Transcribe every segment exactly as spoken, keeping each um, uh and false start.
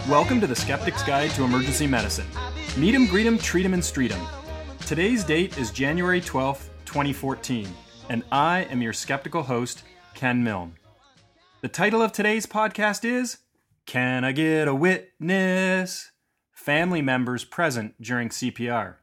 Welcome to the Skeptic's Guide to Emergency Medicine. Meet 'em, greet 'em, treat 'em, and street 'em. Today's date is January twelfth, twenty fourteen, and I am your skeptical host, Ken Milne. The title of today's podcast is, Can I Get a Witness? Family members present during C P R.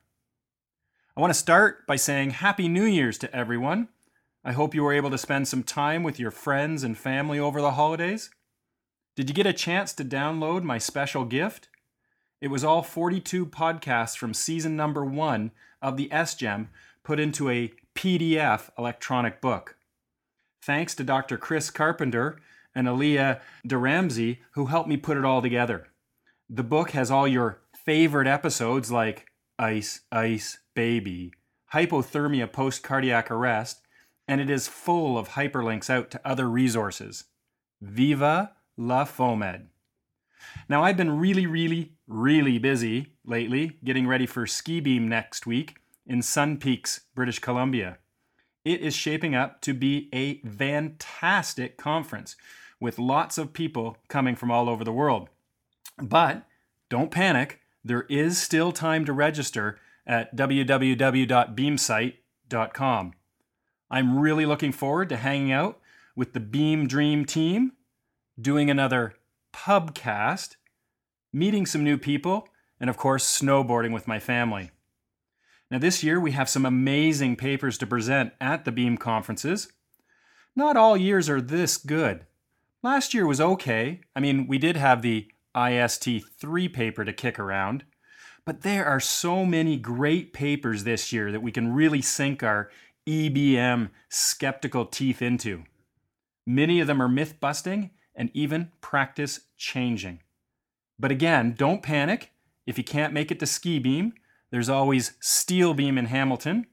I want to start by saying Happy New Year's to everyone. I hope you were able to spend some time with your friends and family over the holidays. Did you get a chance to download my special gift? It was all forty-two podcasts from season number one of the S G E M put into a P D F electronic book. Thanks to Doctor Chris Carpenter and Aaliyah DeRamsey who helped me put it all together. The book has all your favorite episodes like Ice, Ice, Baby, Hypothermia Post-Cardiac Arrest, and it is full of hyperlinks out to other resources. Viva La FOAMed. Now, I've been really, really, really busy lately getting ready for Ski Beam next week in Sun Peaks, British Columbia. It is shaping up to be a fantastic conference with lots of people coming from all over the world. But don't panic, there is still time to register at w w w dot beamsite dot com. I'm really looking forward to hanging out with the Beam Dream team, doing another pubcast, meeting some new people, and of course, snowboarding with my family. Now this year, we have some amazing papers to present at the Beam conferences. Not all years are this good. Last year was okay. I mean, we did have the I S T three paper to kick around, but there are so many great papers this year that we can really sink our E B M skeptical teeth into. Many of them are myth-busting and even practice-changing. But again, don't panic. If you can't make it to Ski Beam, there's always Steel Beam in Hamilton,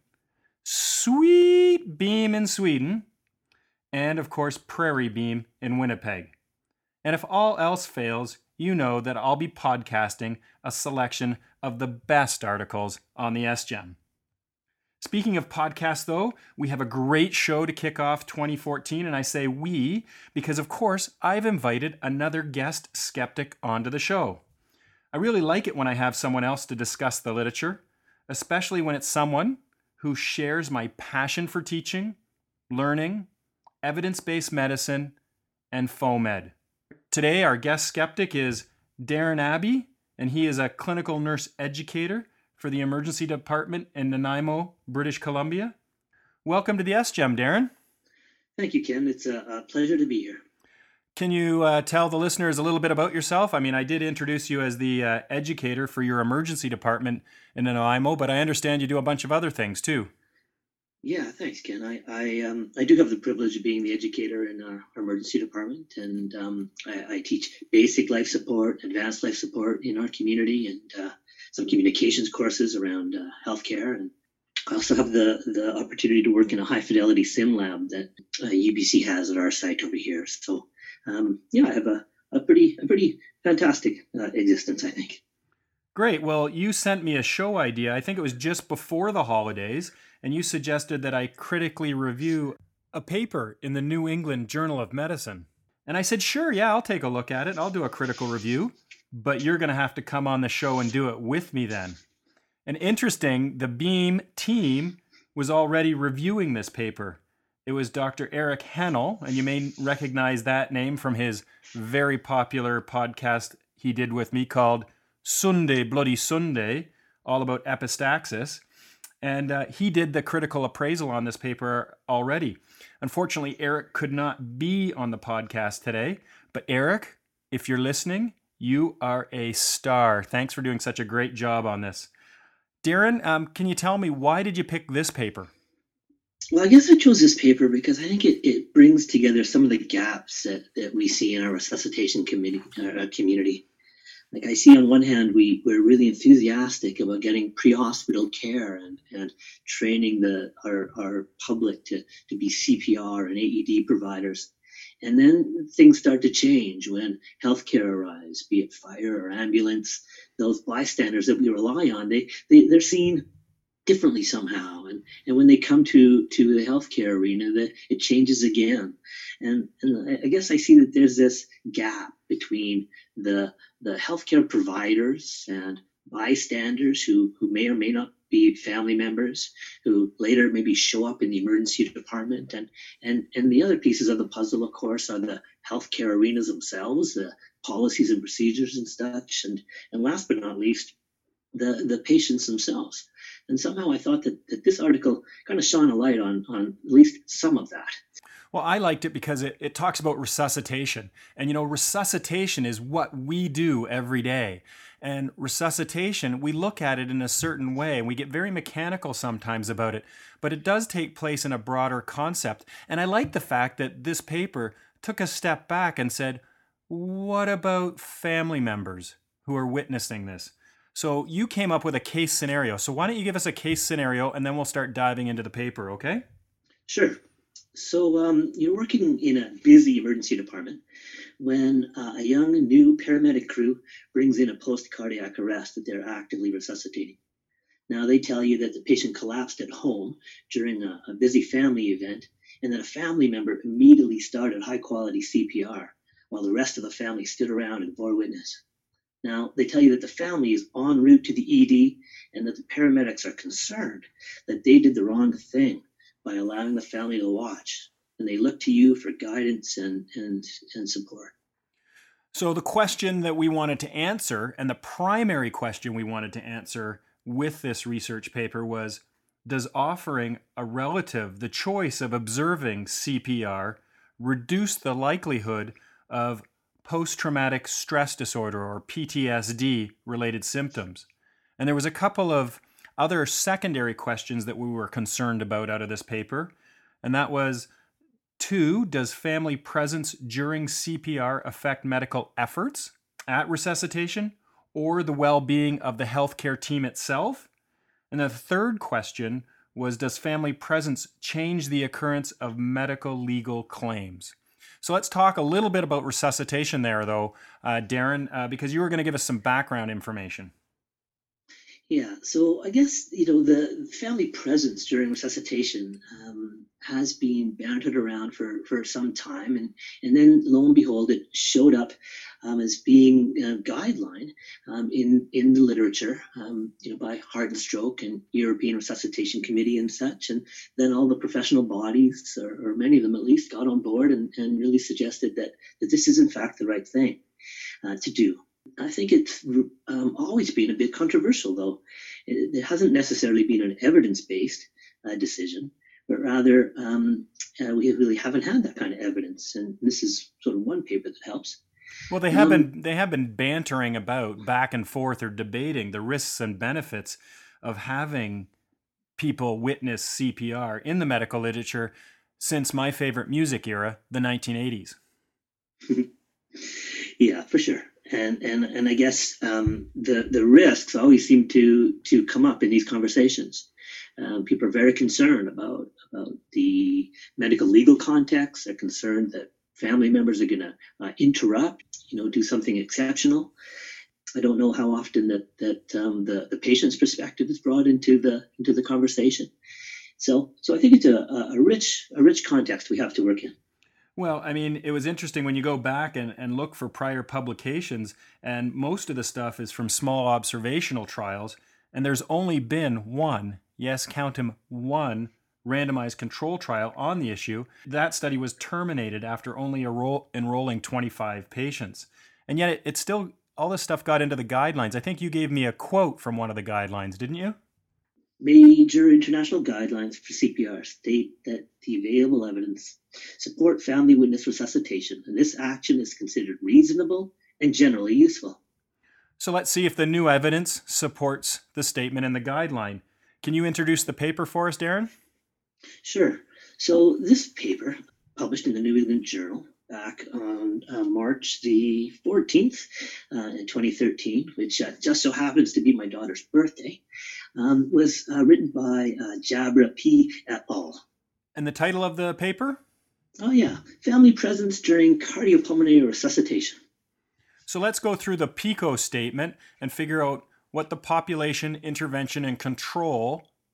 Sweet Beam in Sweden, and of course Prairie Beam in Winnipeg. And if all else fails, you know that I'll be podcasting a selection of the best articles on the S G E M. Speaking of podcasts, though, we have a great show to kick off twenty fourteen, and I say we because, of course, I've invited another guest skeptic onto the show. I really like it when I have someone else to discuss the literature, especially when it's someone who shares my passion for teaching, learning, evidence-based medicine, and FOAMed. Today, our guest skeptic is Darren Abbey, and he is a clinical nurse educator for the emergency department in Nanaimo, British Columbia. Welcome to the S G E M, Darren. Thank you, Ken. It's a, a pleasure to be here. Can you uh, tell the listeners a little bit about yourself? I mean, I did introduce you as the uh, educator for your emergency department in Nanaimo, but I understand you do a bunch of other things too. Yeah, thanks, Ken. I I, um, I do have the privilege of being the educator in our emergency department, and um, I, I teach basic life support, advanced life support in our community, and uh, some communications courses around uh, healthcare. And I also have the, the opportunity to work in a high-fidelity sim lab that uh, U B C has at our site over here. So, um, yeah, I have a, a pretty a pretty fantastic uh, existence, I think. Great. Well, you sent me a show idea. I think it was just before the holidays, and you suggested that I critically review a paper in the New England Journal of Medicine. And I said, sure, yeah, I'll take a look at it. I'll do a critical review, but you're going to have to come on the show and do it with me then. And interesting, the Beam team was already reviewing this paper. It was Doctor Eric Hennell, and you may recognize that name from his very popular podcast he did with me called Sunday Bloody Sunday, all about epistaxis. And uh, he did the critical appraisal on this paper already. Unfortunately, Eric could not be on the podcast today. But Eric, if you're listening, you are a star. Thanks for doing such a great job on this. Darren, um, can you tell me, why did you pick this paper? Well, I guess I chose this paper because I think it, it brings together some of the gaps that, that we see in our resuscitation committee, uh, community. Like I see on one hand, we, we're really enthusiastic about getting pre-hospital care and, and training the our, our public to, to be C P R and A E D providers. And then things start to change when healthcare arrives, be it fire or ambulance. Those bystanders that we rely on, they, they, they're seeing differently somehow. And, and when they come to, to the healthcare arena, the, it changes again. And, and I guess I see that there's this gap between the, the healthcare providers and bystanders who, who may or may not be family members, who later maybe show up in the emergency department. And, and, and the other pieces of the puzzle, of course, are the healthcare arenas themselves, the policies and procedures and such. And, and last but not least, the, the patients themselves. And somehow I thought that, that this article kind of shone a light on, on at least some of that. Well, I liked it because it, it talks about resuscitation. And, you know, resuscitation is what we do every day. And resuscitation, we look at it in a certain way, and we get very mechanical sometimes about it, but it does take place in a broader concept. And I like the fact that this paper took a step back and said, what about family members who are witnessing this? So you came up with a case scenario. So why don't you give us a case scenario, and then we'll start diving into the paper, okay? Sure. So um, you're working in a busy emergency department when uh, a young new paramedic crew brings in a post-cardiac arrest that they're actively resuscitating. Now they tell you that the patient collapsed at home during a, a busy family event, and that a family member immediately started high-quality C P R while the rest of the family stood around and bore witness. Now, they tell you that the family is en route to the E D and that the paramedics are concerned that they did the wrong thing by allowing the family to watch. And they look to you for guidance and, and, and support. So the question that we wanted to answer, and the primary question we wanted to answer with this research paper, was, does offering a relative the choice of observing C P R reduce the likelihood of post-traumatic stress disorder, or P T S D, related symptoms? And there was a couple of other secondary questions that we were concerned about out of this paper. And that was, two, does family presence during C P R affect medical efforts at resuscitation or the well-being of the healthcare team itself? And the third question was, does family presence change the occurrence of medical legal claims? So let's talk a little bit about resuscitation there, though, uh, Darren, uh, because you were going to give us some background information. Yeah, so I guess, you know, the family presence during resuscitation um, has been bantered around for, for some time. And, and then, lo and behold, it showed up um, as being a guideline um, in, in the literature, um, you know, by Heart and Stroke and European Resuscitation Committee and such. And then all the professional bodies, or, or many of them at least, got on board and, and really suggested that, that this is, in fact, the right thing uh, to do. I think it's um, always been a bit controversial, though. It, it hasn't necessarily been an evidence-based uh, decision, but rather um, uh, we really haven't had that kind of evidence. And this is sort of one paper that helps. Well, they have um, been they have been bantering about back and forth, or debating the risks and benefits of having people witness C P R in the medical literature since my favorite music era, the nineteen eighties. Yeah, for sure. And and and I guess um, the the risks always seem to to come up in these conversations. Um, people are very concerned about about the medical legal context. They're concerned that family members are going to uh, interrupt, you know, do something exceptional. I don't know how often that that um, the the patient's perspective is brought into the into the conversation. So so I think it's a a rich a rich context we have to work in. Well, I mean, it was interesting when you go back and, and look for prior publications, and most of the stuff is from small observational trials, and there's only been one, yes, count them, one randomized control trial on the issue. That study was terminated after only enroll, enrolling twenty-five patients. And yet it, it still, all this stuff got into the guidelines. I think you gave me a quote from one of the guidelines, didn't you? Major international guidelines for C P R state that the available evidence support family witness resuscitation, and this action is considered reasonable and generally useful. So let's see if the new evidence supports the statement in the guideline. Can you introduce the paper for us, Darren? Sure. So this paper, published in the New England Journal back on uh, March the fourteenth uh, in twenty thirteen, which uh, just so happens to be my daughter's birthday, um, was uh, written by uh, Jabra P. et al. And the title of the paper? Oh yeah, Family Presence During Cardiopulmonary Resuscitation. So let's go through the PICO statement and figure out what the population, intervention, and control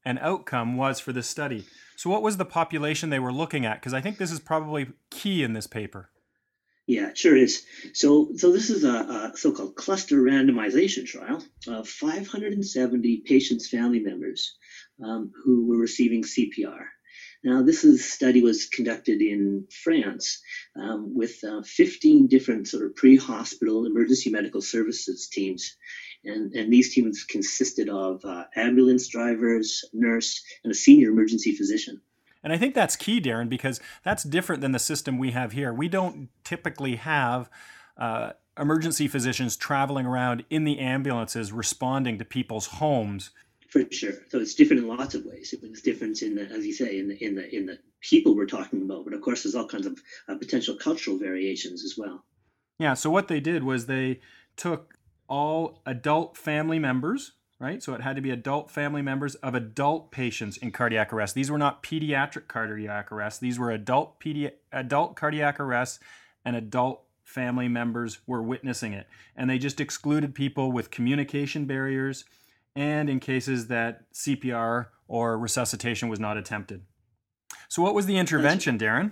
and outcome was for this study. So what was the population they were looking at? Because I think this is probably key in this paper. Yeah, it sure is. So, so this is a, a so-called cluster randomization trial of five hundred seventy patients' family members um, who were receiving C P R. Now, this is, study was conducted in France um, with uh, fifteen different sort of pre-hospital emergency medical services teams. And, and these teams consisted of uh, ambulance drivers, nurse, and a senior emergency physician. And I think that's key, Darren, because that's different than the system we have here. We don't typically have uh, emergency physicians traveling around in the ambulances responding to people's homes. For sure. So it's different in lots of ways. It's different in the, as you say, in the in the in the people we're talking about. But of course, there's all kinds of uh, potential cultural variations as well. Yeah. So what they did was they took all adult family members. Right? So it had to be adult family members of adult patients in cardiac arrest. These were not pediatric cardiac arrest. These were adult pedi- adult cardiac arrest, and adult family members were witnessing it. And they just excluded people with communication barriers and in cases that C P R or resuscitation was not attempted. So what was the intervention, Darren?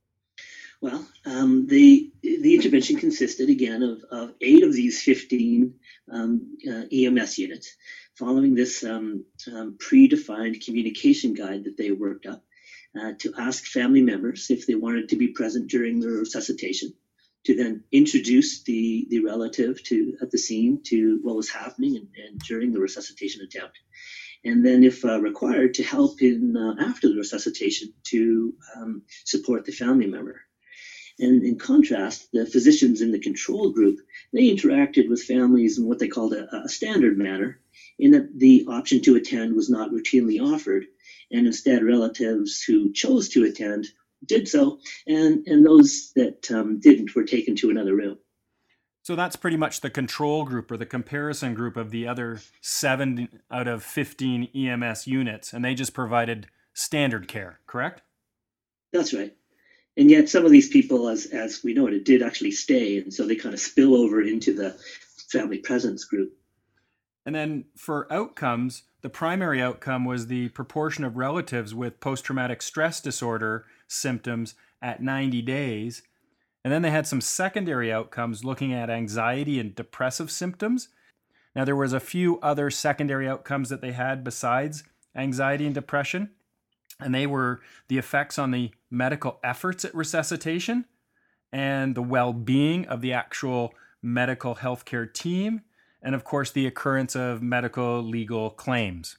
Well, um, the the intervention consisted again of, of eight of these fifteen um, uh, E M S units, following this um, um, predefined communication guide that they worked up uh, to ask family members if they wanted to be present during the resuscitation, to then introduce the, the relative to at the scene to what was happening and, and during the resuscitation attempt. And then, if uh, required, to help in uh, after the resuscitation to um, support the family member. And in contrast, the physicians in the control group, they interacted with families in what they called a, a standard manner, in that the option to attend was not routinely offered, and instead relatives who chose to attend did so, and, and those that um, didn't were taken to another room. So that's pretty much the control group or the comparison group of the other seven out of fifteen E M S units, and they just provided standard care, correct? That's right. And yet some of these people, as as we noted, did actually stay, and so they kind of spill over into the family presence group. And then for outcomes, the primary outcome was the proportion of relatives with post-traumatic stress disorder symptoms at ninety days. And then they had some secondary outcomes looking at anxiety and depressive symptoms. Now, there was a few other secondary outcomes that they had besides anxiety and depression. And they were the effects on the medical efforts at resuscitation and the well-being of the actual medical healthcare team, and of course, the occurrence of medical legal claims.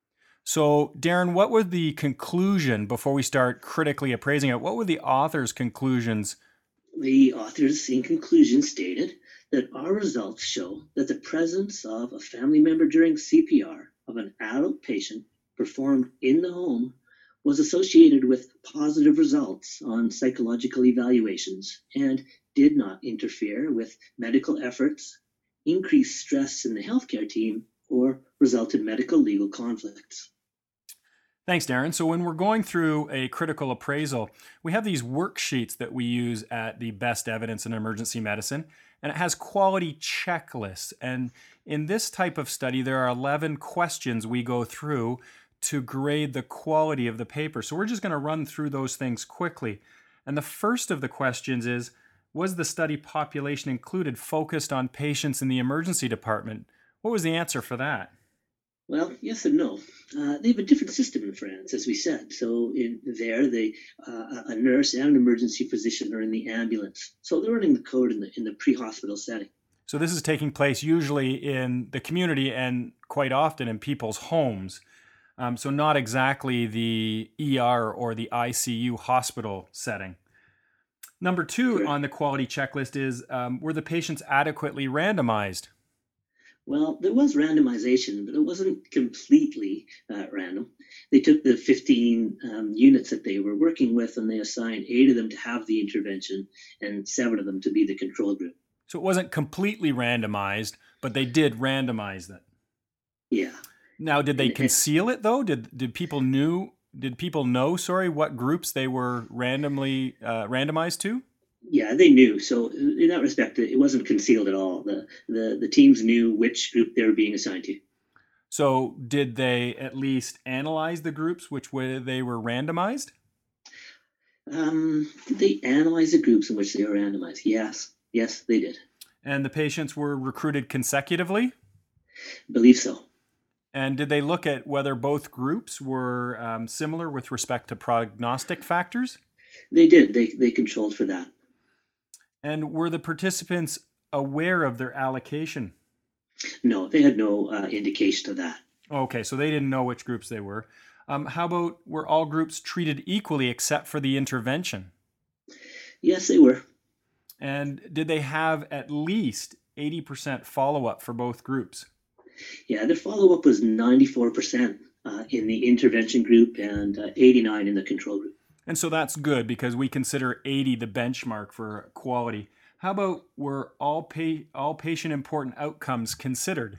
So, Darren, what was the conclusion before we start critically appraising it? What were the authors' conclusions? The authors, in conclusion, stated that our results show that the presence of a family member during C P R of an adult patient performed in the home was associated with positive results on psychological evaluations and did not interfere with medical efforts, increase stress in the healthcare team, or result in medical legal conflicts. Thanks, Darren. So when we're going through a critical appraisal, we have these worksheets that we use at the Best Evidence in Emergency Medicine, and it has quality checklists. And in this type of study, there are eleven questions we go through to grade the quality of the paper. So we're just going to run through those things quickly. And the first of the questions is, was the study population included focused on patients in the emergency department? What was the answer for that? Well, yes and no. Uh, they have a different system in France, as we said. So in there, they uh, a nurse and an emergency physician are in the ambulance. So they're running the code in the in the pre-hospital setting. So this is taking place usually in the community and quite often in people's homes. Um, so not exactly the E R or the I C U hospital setting. Number two Correct. On the quality checklist is, um, were the patients adequately randomized? Well, there was randomization, but it wasn't completely uh, random. They took the fifteen um, units that they were working with, and they assigned eight of them to have the intervention and seven of them to be the control group. So it wasn't completely randomized, but they did randomize it. Yeah. Now, did they conceal it though? Did did people knew? Did people know? Sorry, what groups they were randomly uh, randomized to? Yeah, they knew. So in that respect, it wasn't concealed at all. The the the teams knew which group they were being assigned to. So did they at least analyze the groups which way they were randomized? Um, did they analyze the groups in which they were randomized? Yes. Yes, they did. And the patients were recruited consecutively? I believe so. And did they look at whether both groups were um, similar with respect to prognostic factors? They did. They, they controlled for that. And were the participants aware of their allocation? No, they had no uh, indication of that. Okay, so they didn't know which groups they were. Um, how about, were all groups treated equally except for the intervention? Yes, they were. And did they have at least eighty percent follow-up for both groups? Yeah, the follow-up was ninety-four percent uh, in the intervention group and uh, eighty-nine in the control group. And so that's good because we consider eighty the benchmark for quality. How about, were all pa- all patient important outcomes considered?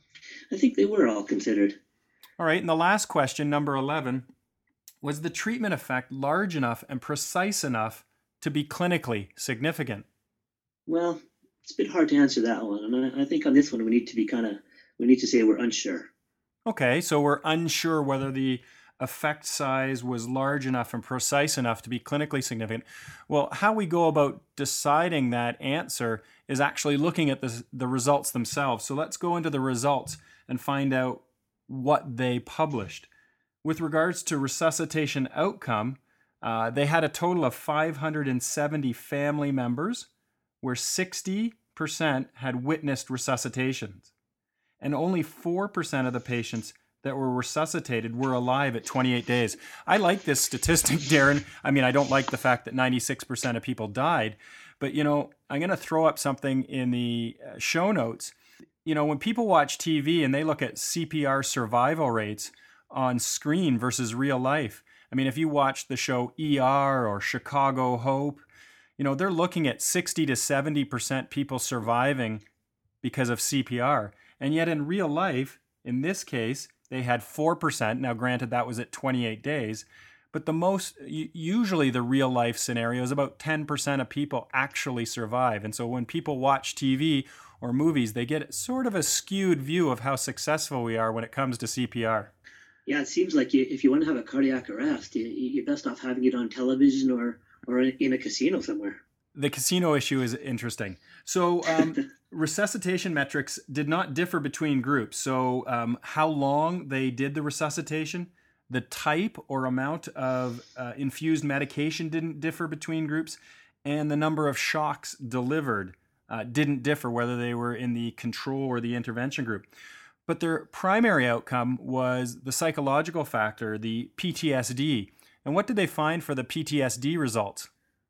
I think they were all considered. All right, and the last question, number eleven, was the treatment effect large enough and precise enough to be clinically significant? Well, it's a bit hard to answer that one. And I, I think on this one, we need to be kind of, we need to say we're unsure. Okay, so we're unsure whether the effect size was large enough and precise enough to be clinically significant. Well, how we go about deciding that answer is actually looking at the, the results themselves. So let's go into the results and find out what they published. With regards to resuscitation outcome, uh, they had a total of five hundred seventy family members where sixty percent had witnessed resuscitations. And only four percent of the patients that were resuscitated were alive at twenty-eight days. I like this statistic, Darren. I mean, I don't like the fact that ninety-six percent of people died, but, you know, I'm going to throw up something in the show notes. You know, when people watch T V and they look at C P R survival rates on screen versus real life, I mean, if you watch the show E R or Chicago Hope, you know, they're looking at sixty to seventy percent people surviving because of C P R. And yet in real life, in this case, they had four percent. Now, granted, that was at twenty-eight days. But the most, usually the real life scenario is about ten percent of people actually survive. And so when people watch T V or movies, they get sort of a skewed view of how successful we are when it comes to C P R. Yeah, it seems like you, if you want to have a cardiac arrest, you, you're best off having it on television or, or in a casino somewhere. The casino issue is interesting. So um, resuscitation metrics did not differ between groups. So um, how long they did the resuscitation, the type or amount of uh, infused medication didn't differ between groups, and the number of shocks delivered uh, didn't differ whether they were in the control or the intervention group. But their primary outcome was the psychological factor, the P T S D. And what did they find for the P T S D results?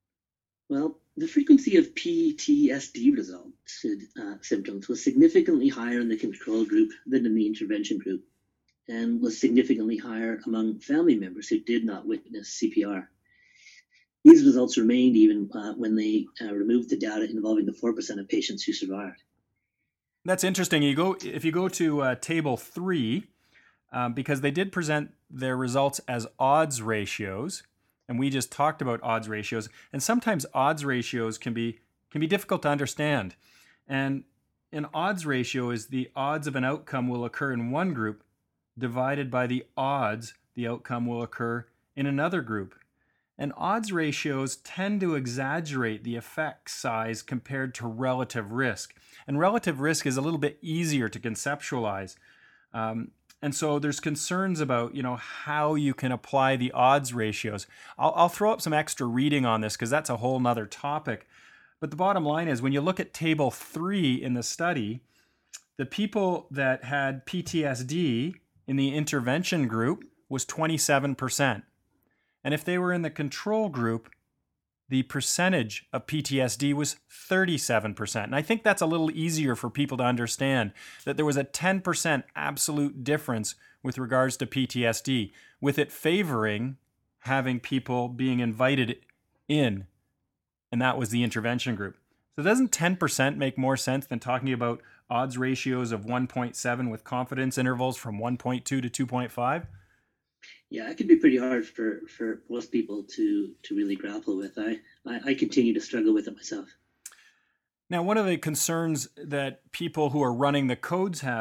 Well, the frequency of P T S D results, uh, symptoms was significantly higher in the control group than in the intervention group, and was significantly higher among family members who did not witness C P R. These results remained even uh, when they uh, removed the data involving the four percent of patients who survived. That's interesting. You go if you go to uh, table three, um, because they did present their results as odds ratios, and we just talked about odds ratios. And sometimes odds ratios can be can be difficult to understand. And an odds ratio is the odds of an outcome will occur in one group divided by the odds the outcome will occur in another group. And odds ratios tend to exaggerate the effect size compared to relative risk. And relative risk is a little bit easier to conceptualize. Um, and so there's concerns about, you know, how you can apply the odds ratios. I'll, I'll throw up some extra reading on this because that's a whole nother topic. But the bottom line is when you look at table three in the study, the people that had P T S D in the intervention group was twenty-seven percent. And if they were in the control group, the percentage of P T S D was thirty-seven percent. And I think that's a little easier for people to understand, that there was a ten percent absolute difference with regards to P T S D, with it favoring having people being invited in, and that was the intervention group. So doesn't ten percent make more sense than talking about odds ratios of one point seven with confidence intervals from one point two to two point five? Yeah, it can be pretty hard for, for most people to, to really grapple with. I, I, I continue to struggle with it myself. Now, one of the concerns that people who are running the codes have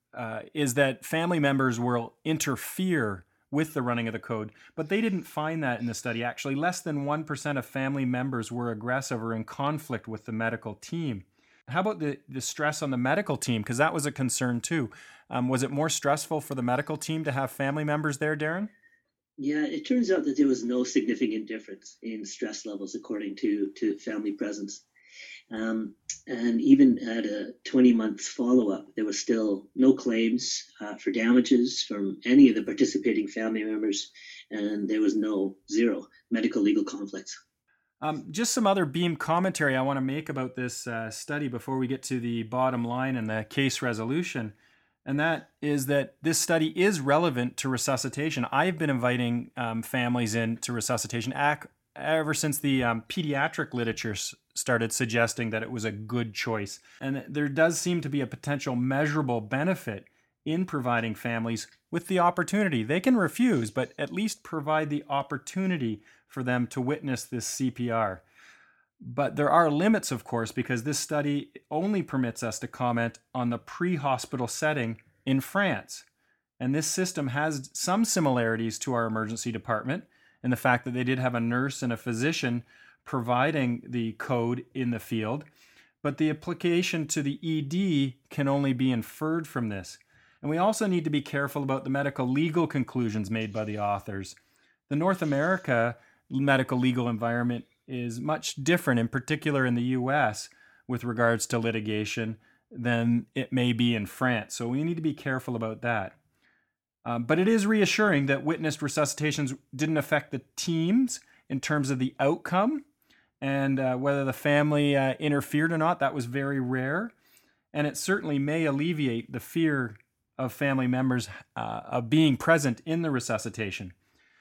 uh, is that family members will interfere with the running of the code, but they didn't find that in the study. Actually, less than one percent of family members were aggressive or in conflict with the medical team. How about the, the stress on the medical team? Because that was a concern too. Um, was it more stressful for the medical team to have family members there, Darren? Yeah, it turns out that there was no significant difference in stress levels according to, to family presence. Um, and even at a twenty month follow up, there was still no claims uh, for damages from any of the participating family members, and there was no zero medical legal conflicts. Um, just some other Beam commentary I want to make about this uh, study before we get to the bottom line and the case resolution. And that is that this study is relevant to resuscitation. I've been inviting um, families into resuscitation ac- ever since the um, pediatric literature s- started suggesting that it was a good choice. And there does seem to be a potential measurable benefit in providing families with the opportunity. They can refuse, but at least provide the opportunity for them to witness this C P R. But there are limits, of course, because this study only permits us to comment on the pre-hospital setting in France. And this system has some similarities to our emergency department in the fact that they did have a nurse and a physician providing the code in the field. But the application to the E D can only be inferred from this. And we also need to be careful about the medical legal conclusions made by the authors. The North America medical legal environment is much different, in particular in the U S, with regards to litigation than it may be in France. So we need to be careful about that. Um, but it is reassuring that witnessed resuscitations didn't affect the teams in terms of the outcome, and uh, whether the family uh, interfered or not, that was very rare. And it certainly may alleviate the fear of family members uh, of being present in the resuscitation.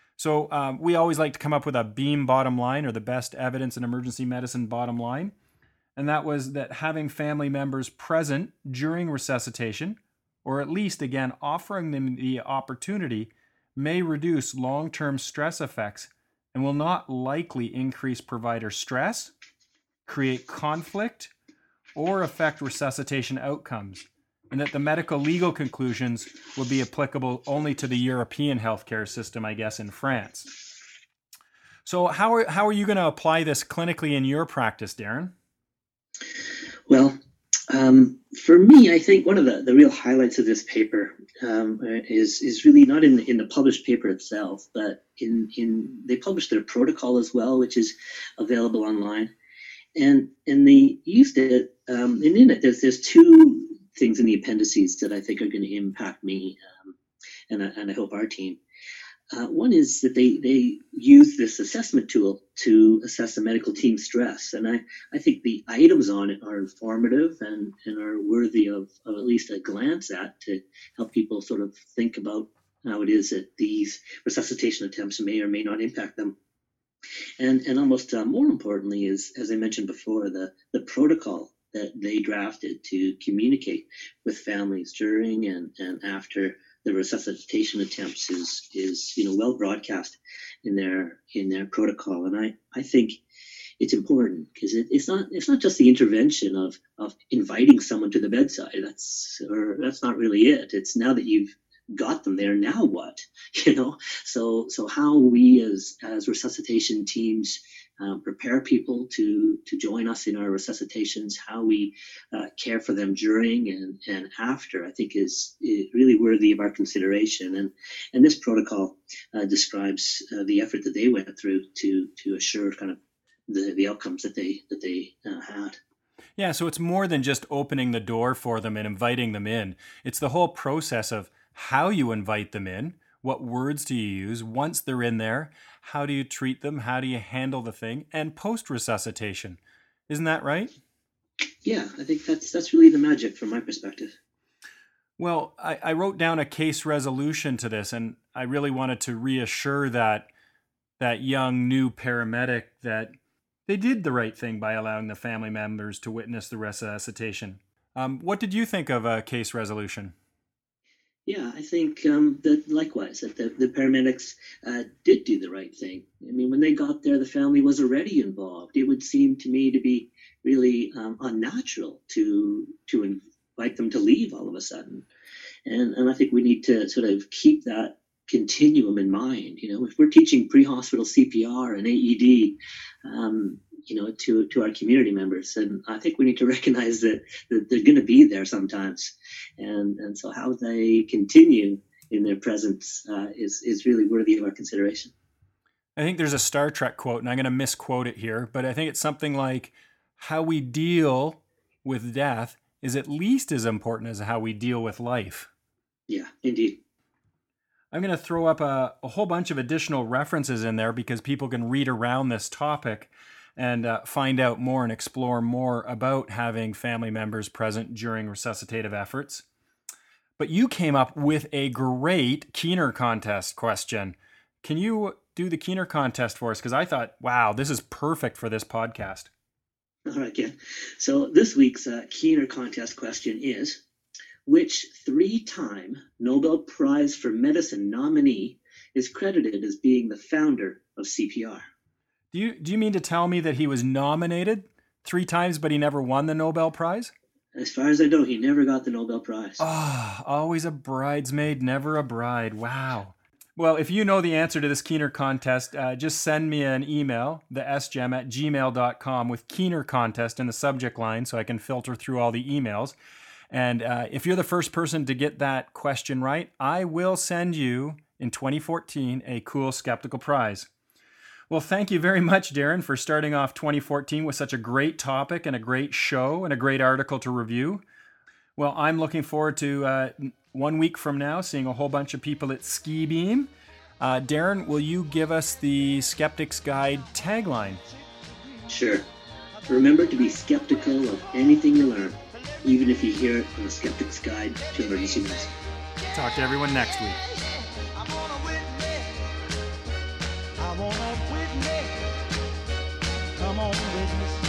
So um, we always like to come up with a Beam bottom line, or the best evidence in emergency medicine bottom line. And that was that having family members present during resuscitation, or at least, again, offering them the opportunity, may reduce long-term stress effects and will not likely increase provider stress, create conflict, or affect resuscitation outcomes. And that the medical legal conclusions will be applicable only to the European healthcare system, I guess, in France. So how are, how are you going to apply this clinically in your practice, Darren? Well, um, for me, I think one of the, the real highlights of this paper um, is is really not in the, in the published paper itself, but in, in they published their protocol as well, which is available online. And and they used it, um, and in it, there's, there's two things in the appendices that I think are going to impact me um, and, I, and I hope our team. Uh, one is that they, they use this assessment tool to assess the medical team stress. And I, I think the items on it are informative and, and are worthy of, of at least a glance at to help people sort of think about how it is that these resuscitation attempts may or may not impact them. And, and almost uh, more importantly is, as I mentioned before, the, the protocol that they drafted to communicate with families during and, and after the resuscitation attempts is is you know well broadcast in their in their protocol. And I, I think it's important because it, it's not it's not just the intervention of of inviting someone to the bedside. That's or that's not really it. It's now that you've got them there, now what? You know, so so how we as as resuscitation teams um, prepare people to to join us in our resuscitations, how we uh, care for them during and and after, I think is, is really worthy of our consideration. And and this protocol uh, describes uh, the effort that they went through to to assure kind of the the outcomes that they that they uh, had. Yeah, so it's more than just opening the door for them and inviting them in. It's the whole process of how you invite them in, what words do you use once they're in there, how do you treat them, how do you handle the thing, and post-resuscitation. Isn't that right? Yeah, I think that's that's really the magic from my perspective. Well, I, I wrote down a case resolution to this, and I really wanted to reassure that that young new paramedic that they did the right thing by allowing the family members to witness the resuscitation. Um, what did you think of a case resolution? Yeah, I think um, that likewise, that the, the paramedics uh, did do the right thing. I mean, when they got there, the family was already involved. It would seem to me to be really um, unnatural to to invite them to leave all of a sudden. And, and I think we need to sort of keep that continuum in mind. You know, if we're teaching pre-hospital C P R and A E D, um, you know, to, to our community members, and I think we need to recognize that, that they're going to be there sometimes. And, and so how they continue in their presence uh, is, is really worthy of our consideration. I think there's a Star Trek quote, and I'm going to misquote it here, but I think it's something like, how we deal with death is at least as important as how we deal with life. Yeah, indeed. I'm going to throw up a, a whole bunch of additional references in there because people can read around this topic and uh, find out more and explore more about having family members present during resuscitative efforts. But you came up with a great Keener contest question. Can you do the Keener contest for us? Because I thought, wow, this is perfect for this podcast. All right, Ken. So this week's uh, Keener contest question is, which three-time Nobel Prize for Medicine nominee is credited as being the founder of C P R? Do you do you mean to tell me that he was nominated three times, but he never won the Nobel Prize? As far as I know, he never got the Nobel Prize. Ah, oh, always a bridesmaid, never a bride. Wow. Well, if you know the answer to this Keener contest, uh, just send me an email, the s gem at gmail dot com, with Keener contest in the subject line so I can filter through all the emails. And uh, if you're the first person to get that question right, I will send you in twenty fourteen a cool skeptical prize. Well, thank you very much, Darren, for starting off twenty fourteen with such a great topic and a great show and a great article to review. Well, I'm looking forward to uh, one week from now seeing a whole bunch of people at Ski Beam. Uh, Darren, will you give us the Skeptic's Guide tagline? Sure. Remember to be skeptical of anything you learn, even if you hear it on a Skeptic's Guide to Emergency Medicine. Talk to everyone next week. Come on, witness.